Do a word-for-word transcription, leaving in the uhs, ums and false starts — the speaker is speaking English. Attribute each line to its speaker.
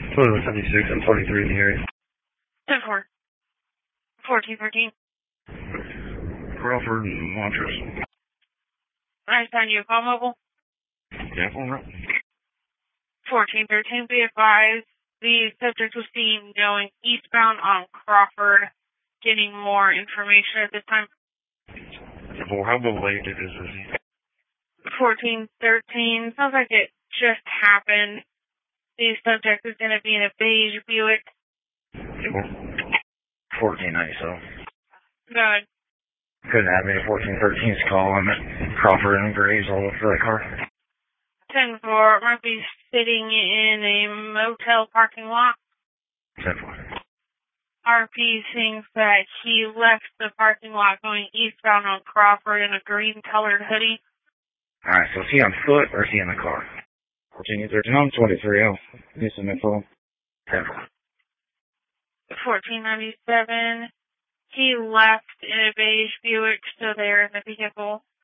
Speaker 1: Toilet seventy-six and forty-three in the area.
Speaker 2: ten four. fourteen thirteen.
Speaker 1: Crawford and Montrose.
Speaker 2: I assign you a call mobile.
Speaker 1: Yeah, all right.
Speaker 2: fourteen thirteen, be advised, the subject was seen going eastbound on Crawford, getting more information at this time.
Speaker 1: Well, how related is this?
Speaker 2: fourteen thirteen, sounds like it just happened. The subject is going to be in a beige Buick.
Speaker 1: fourteen ninety-seven.
Speaker 2: Good.
Speaker 1: Couldn't have me a fourteen thirteen's call on it. Crawford and Graves all over that car.
Speaker 2: ten four, might be sitting in a motel parking lot.
Speaker 1: ten four.
Speaker 2: R P thinks that he left the parking lot going eastbound on Crawford in a green-colored hoodie.
Speaker 1: Alright, so is he on foot or is he in the car? fourteen thirteen, I'm twenty-three. Oh, need some info. ten four.
Speaker 2: fourteen ninety-seven, he left in a beige Buick, still there in the vehicle.